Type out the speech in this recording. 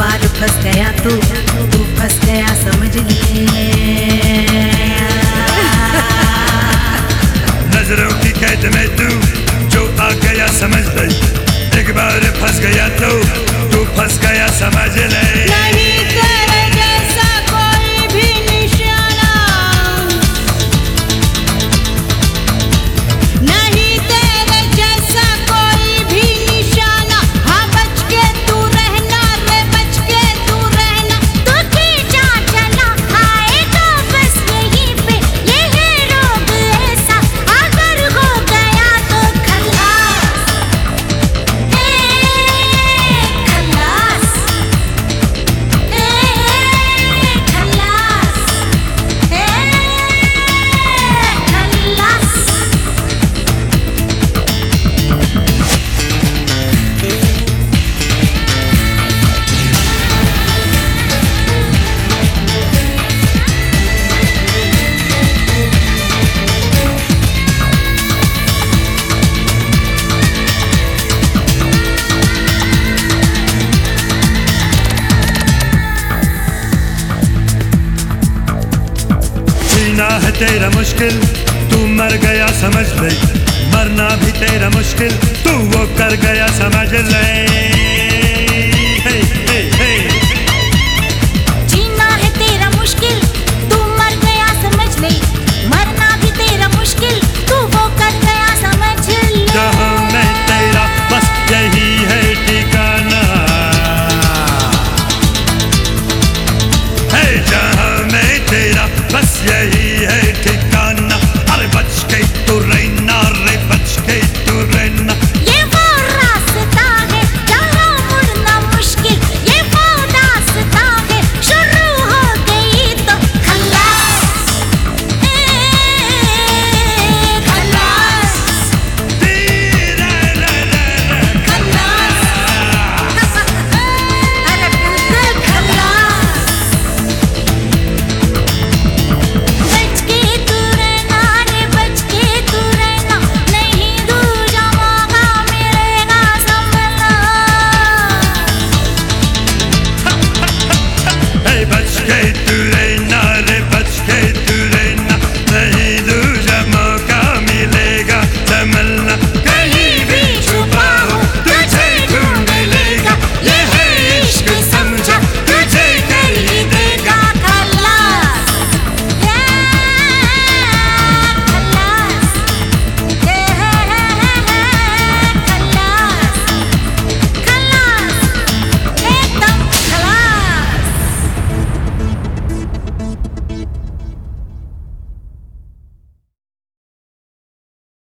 बार फंस गया तू फंस गया समझ ले। नजरों की कैद में तू जो आ गया समझ ले, एक बार फंस गया तो तू फंस गया समझ ले। नहीं तेरे जैसा कोई भी निशाना, नहीं तेरे जैसा कोई भी निशाना। हाँ बच के तू रहना रे, बच के तू रहना। तू खींचा चला आएगा बस यहीं पे, ये है रोग ऐसा, अगर हो गया तो खलास, खलास, खलास। जीना है तेरा मुश्किल तू मर गया समझ ले, मरना भी तेरा मुश्किल तू वो कर गया समझ ले।